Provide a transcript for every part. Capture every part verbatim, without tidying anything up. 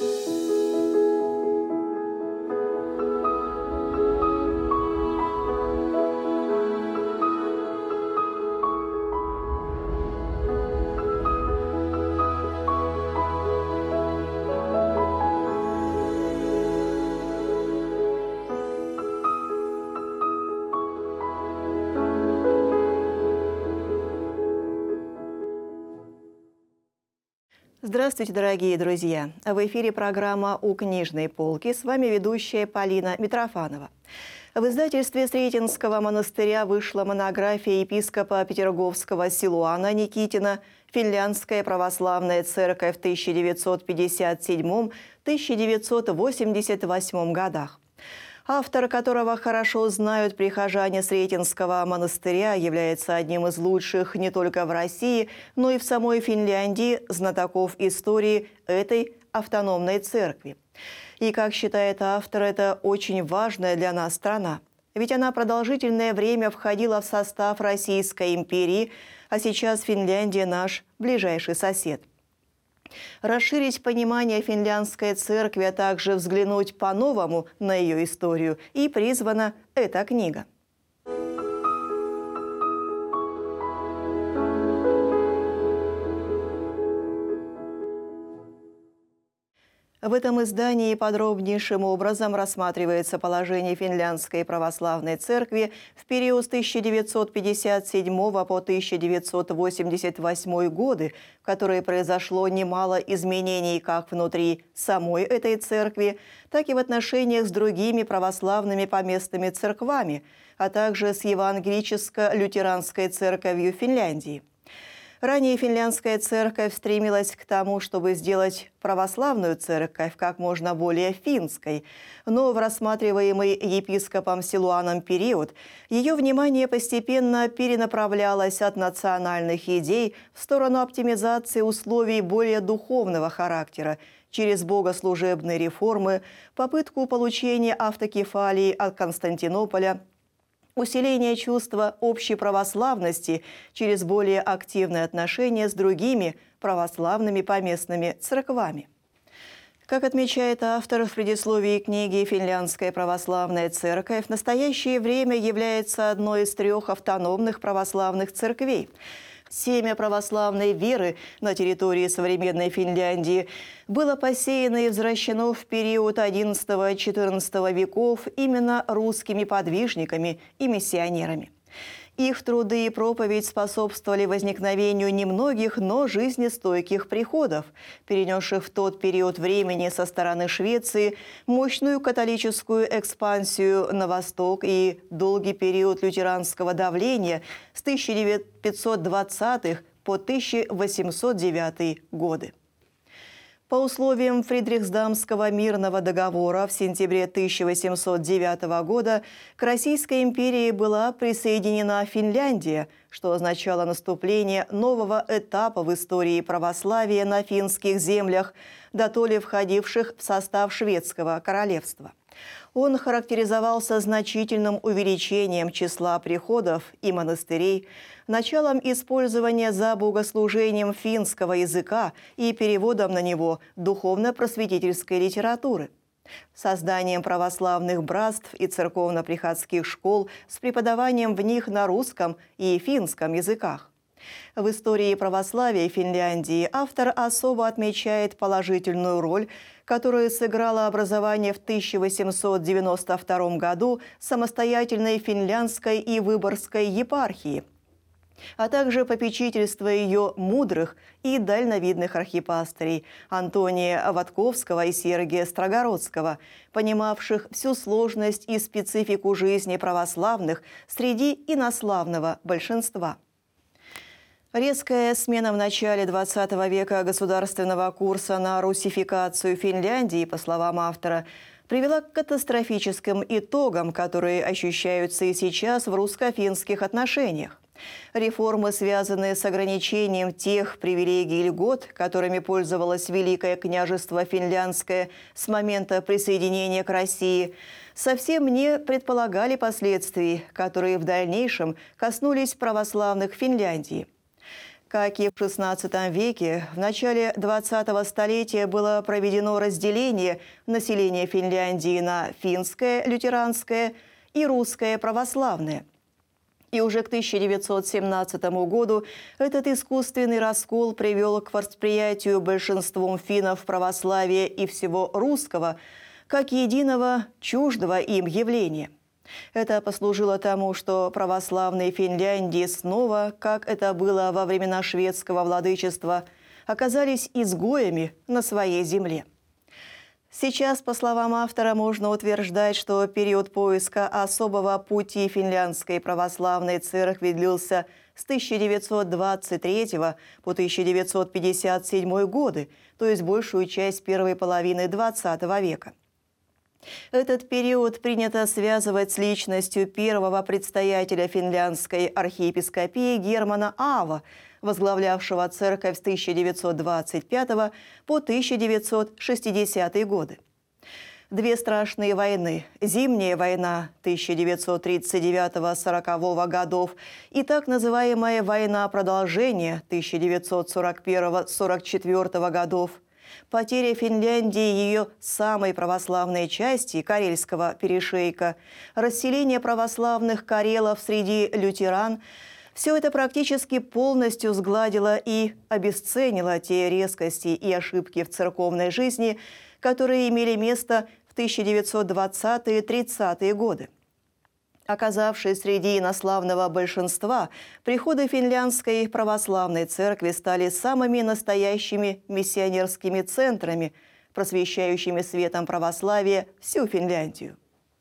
Здравствуйте, дорогие друзья! В эфире программа «У книжной полки». С вами ведущая Полина Митрофанова. В издательстве Сретенского монастыря вышла монография епископа Петерговского Силуана Никитина «Финляндская православная церковь в тысяча девятьсот пятьдесят седьмом — тысяча девятьсот восемьдесят восьмом годах». Автор, которого хорошо знают прихожане Сретенского монастыря, является одним из лучших не только в России, но и в самой Финляндии знатоков истории этой автономной церкви. И, как считает автор, это очень важная для нас страна. Ведь она продолжительное время входила в состав Российской империи, а сейчас Финляндия наш ближайший сосед. Расширить понимание финляндской церкви, а также взглянуть по-новому на ее историю и призвана эта книга. В этом издании подробнейшим образом рассматривается положение Финляндской православной церкви в период с тысяча девятьсот пятьдесят седьмого по тысяча девятьсот восемьдесят восьмой годы, в которой произошло немало изменений как внутри самой этой церкви, так и в отношениях с другими православными поместными церквами, а также с евангелическо-лютеранской церковью Финляндии. Ранее финляндская церковь стремилась к тому, чтобы сделать православную церковь как можно более финской, но в рассматриваемый епископом Силуаном период ее внимание постепенно перенаправлялось от национальных идей в сторону оптимизации условий более духовного характера через богослужебные реформы, попытку получения автокефалии от Константинополя, усиление чувства общей православности через более активные отношения с другими православными поместными церквами. Как отмечает автор в предисловии книги, Финляндская православная церковь в настоящее время является одной из трех автономных православных церквей. Семя православной веры на территории современной Финляндии было посеяно и взращено в период одиннадцатого-четырнадцатого веков именно русскими подвижниками и миссионерами. Их труды и проповедь способствовали возникновению немногих, но жизнестойких приходов, перенесших в тот период времени со стороны Швеции мощную католическую экспансию на восток и долгий период лютеранского давления с тысяча пятьсот двадцатых по тысяча восемьсот девятый годы. По условиям Фридрихсдамского мирного договора в сентябре тысяча восемьсот девятого года к Российской империи была присоединена Финляндия, что означало наступление нового этапа в истории православия на финских землях, дотоле входивших в состав шведского королевства. Он характеризовался значительным увеличением числа приходов и монастырей, началом использования за богослужением финского языка и переводом на него духовно-просветительской литературы, созданием православных братств и церковно-приходских школ с преподаванием в них на русском и финском языках. В истории православия Финляндии автор особо отмечает положительную роль, которую сыграло образование в тысяча восемьсот девяносто втором году самостоятельной финляндской и выборгской епархии, а также попечительство ее мудрых и дальновидных архипастырей Антония Ватковского и Сергия Строгородского, понимавших всю сложность и специфику жизни православных среди инославного большинства. Резкая смена в начале двадцатого века государственного курса на русификацию Финляндии, по словам автора, привела к катастрофическим итогам, которые ощущаются и сейчас в русско-финских отношениях. Реформы, связанные с ограничением тех привилегий и льгот, которыми пользовалось Великое княжество Финляндское с момента присоединения к России, совсем не предполагали последствий, которые в дальнейшем коснулись православных Финляндии. Как и в шестнадцатом веке, в начале двадцатого столетия было проведено разделение населения Финляндии на финское лютеранское и русское православное. И уже к тысяча девятьсот семнадцатому году этот искусственный раскол привел к восприятию большинством финнов православия и всего русского как единого чуждого им явления. Это послужило тому, что православные Финляндии снова, как это было во времена шведского владычества, оказались изгоями на своей земле. Сейчас, по словам автора, можно утверждать, что период поиска особого пути финляндской православной церкви длился с тысяча девятьсот двадцать третьего по тысяча девятьсот пятьдесят седьмой годы, то есть большую часть первой половины двадцатого века. Этот период принято связывать с личностью первого предстоятеля финляндской архиепископии Германа Ава, возглавлявшего церковь с тысяча девятьсот двадцать пятого по тысяча девятьсот шестидесятые годы. Две страшные войны – Зимняя война тысяча девятьсот тридцать девятого — сорокового годов и так называемая война продолжения тысяча девятьсот сорок первого — сорок четвёртого годов, потеря Финляндии ее самой православной части, Карельского перешейка, расселение православных карелов среди лютеран – все это практически полностью сгладило и обесценило те резкости и ошибки в церковной жизни, которые имели место в тысяча девятьсот двадцатые — тридцатые годы. Оказавшись среди инославного большинства, приходы финляндской православной церкви стали самыми настоящими миссионерскими центрами, просвещающими светом православия всю Финляндию.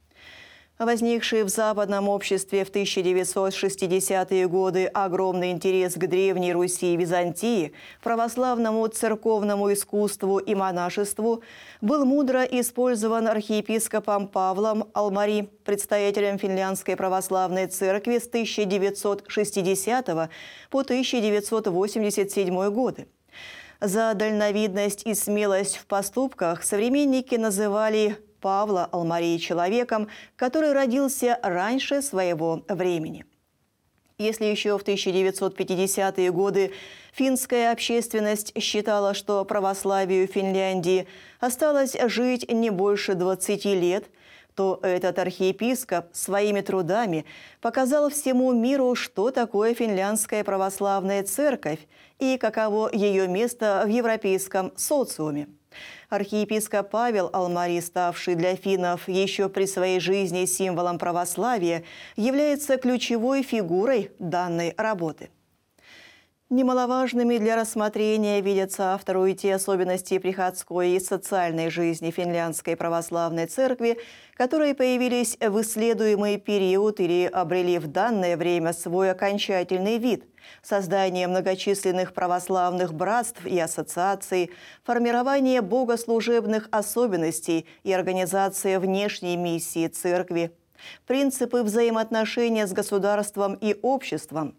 Возникший в западном обществе в тысяча девятьсот шестидесятые годы огромный интерес к Древней Руси и Византии, православному церковному искусству и монашеству был мудро использован архиепископом Павлом Алмари, предстоятелем Финляндской православной церкви с тысяча девятьсот шестидесятого по тысяча девятьсот восемьдесят седьмой годы. За дальновидность и смелость в поступках современники называли Павла Алмари человеком, который родился раньше своего времени. Если еще в тысяча девятьсот пятидесятые годы финская общественность считала, что православию Финляндии осталось жить не больше двадцати лет, то этот архиепископ своими трудами показал всему миру, что такое финляндская православная церковь и каково ее место в европейском социуме. Архиепископ Павел Алмари, ставший для финнов еще при своей жизни символом православия, является ключевой фигурой данной работы. Немаловажными для рассмотрения видятся автору и те особенности приходской и социальной жизни финляндской православной церкви, которые появились в исследуемый период или обрели в данное время свой окончательный вид – создание многочисленных православных братств и ассоциаций, формирование богослужебных особенностей и организация внешней миссии церкви, принципы взаимоотношения с государством и обществом.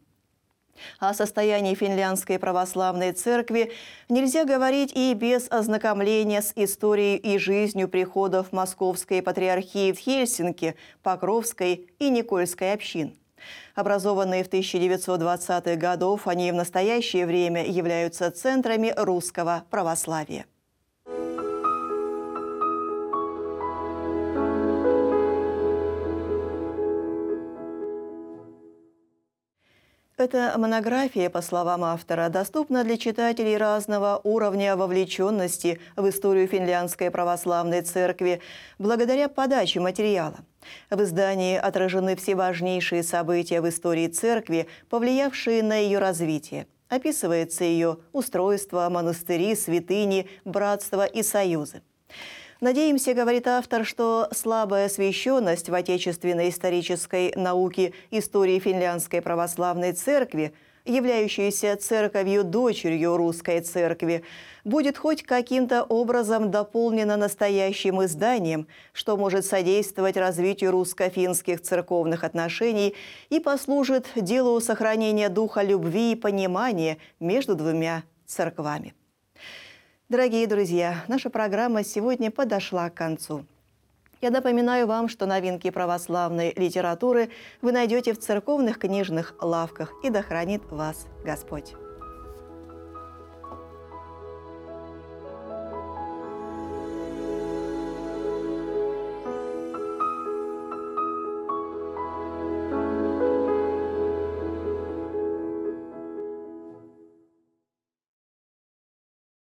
О состоянии финляндской православной церкви нельзя говорить и без ознакомления с историей и жизнью приходов Московской патриархии в Хельсинки, Покровской и Никольской общин. Образованные в тысяча девятьсот двадцатых годах, они в настоящее время являются центрами русского православия. Эта монография, по словам автора, доступна для читателей разного уровня вовлеченности в историю финляндской православной церкви благодаря подаче материала. В издании отражены все важнейшие события в истории церкви, повлиявшие на ее развитие. Описывается ее устройство, монастыри, святыни, братства и союзы. Надеемся, говорит автор, что слабая освещенность в отечественной исторической науке истории финляндской православной церкви, являющейся церковью-дочерью русской церкви, будет хоть каким-то образом дополнена настоящим изданием, что может содействовать развитию русско-финских церковных отношений и послужит делу сохранения духа любви и понимания между двумя церквами. Дорогие друзья, наша программа сегодня подошла к концу. Я напоминаю вам, что новинки православной литературы вы найдете в церковных книжных лавках, и да хранит вас Господь.